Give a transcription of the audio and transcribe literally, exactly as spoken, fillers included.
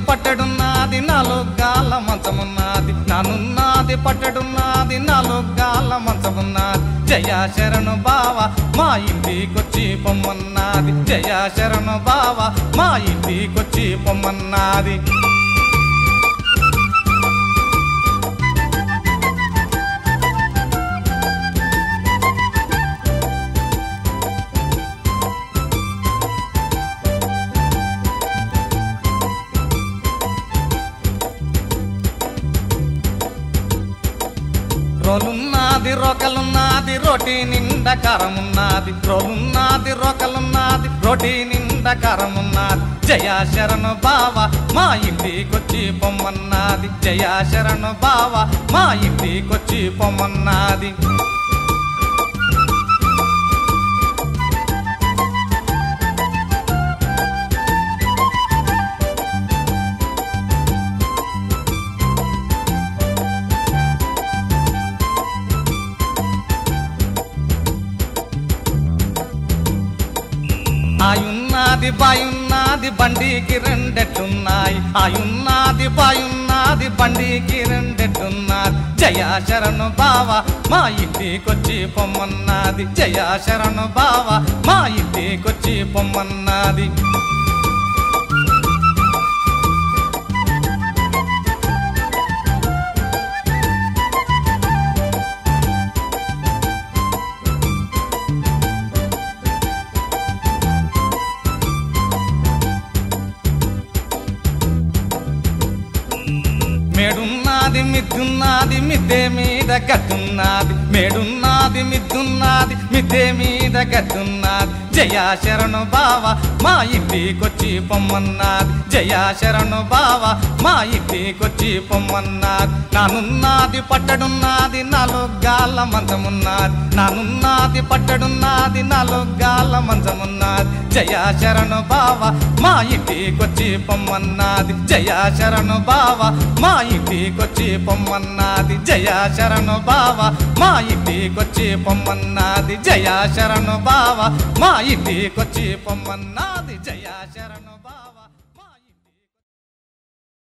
పట్టడున్నది నాలుగు గాల మంచమున్నది నానున్నది పట్టడున్నది నాలుగు గాల మంచమున్నది జయ శరణు బావ మా ఇంటికొచ్చి పొమ్మన్నది జయ శరణు బావ మా ఇంటికొచ్చి పొమ్మన్నది రోలున్నది రోకలున్నది రోటి నిండా కారమున్నది రోలున్నది రోకలున్నది రోటి నిండా కారమున్నది జయ శరణు బావ మా ఇంటికొచ్చి పొమ్మన్నది జయ శరణు బావ మా ఇంటికొచ్చి పొమ్మన్నది ఆయున్నది బాయున్నది బండికి రెండెట్టున్నాయి ఆయున్నది బాయున్నది బండికి రెండెట్టున్నది జయ శరణు బావ మా ఇంటికొచ్చి పొమ్మన్నది జయ శరణు బావ మా ఇంటికొచ్చి పొమ్మన్నది మేడున్నది మిద్దున్నది మిద్దె మీద గట్టున్నది మేడున్నది మిద్దున్నది మిద్దె మీద గట్టున్నది జయ శరణు బావ మా ఇంటికొచ్చి పొమ్మన్నది జయ శరణు బావ మా ఇంటికొచ్చి పొమ్మన్నది నానున్నది పట్టడున్నది నాలుగు గాల మంచమున్నది నానున్నది పట్టడున్నది నాలుగు గాల మంచమున్నది జయ శరణు బావ మా ఇంటికొచ్చి పొమ్మన్నది జయ శరణు బావ మా ఇంటికొచ్చి పొమ్మన్నది జయ శరణు బావ మా ఇంటికొచ్చి పొమ్మన్నది జయ శరణు బావ మా ఇంటికొచ్చి పొమ్మన్నది జయ శరణు